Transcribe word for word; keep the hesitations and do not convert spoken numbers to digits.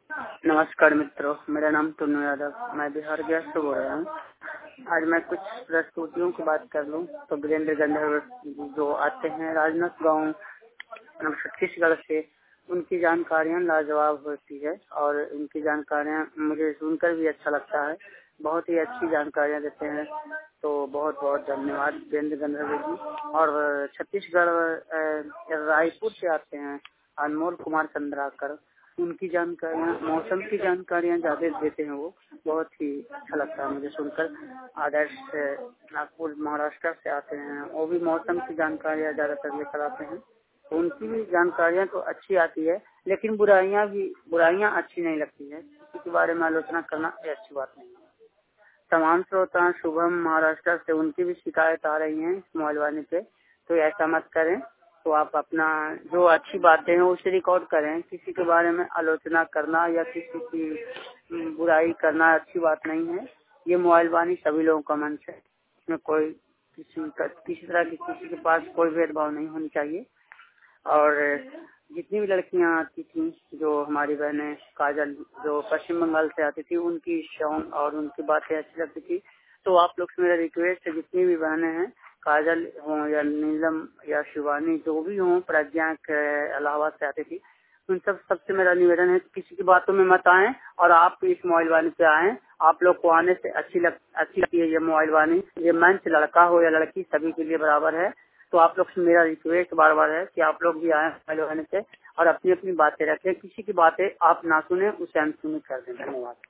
नमस्कार मित्रों, मेरा नाम टुन्नू यादव, मैं बिहार गैस से बोल रहा हूँ। आज मैं कुछ प्रस्तुतियों की बात कर लूँ तो वीरेंद्र गंधर्व जो आते हैं राजनाथ गांव छत्तीसगढ़ से, उनकी जानकारियाँ लाजवाब होती है और उनकी जानकारियाँ मुझे सुनकर भी अच्छा लगता है। बहुत ही अच्छी जानकारियाँ देते हैं, तो बहुत बहुत धन्यवाद वीरेंद्र गंधर्व जी। और छत्तीसगढ़ रायपुर से आते हैं अनमोल कुमार चंद्राकर, उनकी जानकारियाँ मौसम की जानकारियाँ ज़्यादा देते हैं। वो बहुत ही अच्छा लगता है मुझे सुनकर। आदर्श नागपुर महाराष्ट्र से आते हैं, वो भी मौसम की जानकारियाँ ज़्यादातर लेकर आते हैं। तो उनकी भी जानकारियाँ तो अच्छी आती है, लेकिन बुराइयाँ भी बुराइयाँ अच्छी नहीं लगती है। किसी के बारे में आलोचना करना ये अच्छी बात नहीं है। तमाम श्रोता शुभम महाराष्ट्र से, उनकी भी शिकायत आ रही है मोबाइल वाले पे, तो ऐसा मत करें। तो आप अपना जो अच्छी बातें हैं उसे रिकॉर्ड करें। किसी के बारे में आलोचना करना या किसी की बुराई करना अच्छी बात नहीं है। ये मोबाइल वाणी सभी लोगों का मंच है, इसमें कोई किसी का किसी तरह की किसी के पास कोई भेदभाव नहीं होनी चाहिए। और जितनी भी लड़कियां आती थी, जो हमारी बहनें काजल जो पश्चिम बंगाल से आती थी, उनकी सॉन्ग और उनकी बातें अच्छी लगती थी। तो आप लोग से मेरा रिक्वेस्ट है, जितनी भी बहनें हैं, काजल हो या नीलम या शिवानी, जो भी हो, प्रज्ञा के इलाहाबाद से आती थी, उन सब सबसे मेरा निवेदन है कि किसी की बातों में मत आएं और आप इस मोबाइल वाणी पे आएं। आप लोग को आने से अच्छी लग अच्छी लगती है ये मोबाइल वाणी। ये मंच लड़का हो या लड़की सभी के लिए बराबर है। तो आप लोग से मेरा रिक्वेस्ट बार बार है कि आप लोग भी आए मोबाइल वाणी से और अपनी अपनी बातें रखें। किसी की बातें आप ना सुने, उसे अनसुनी कर दें। धन्यवाद।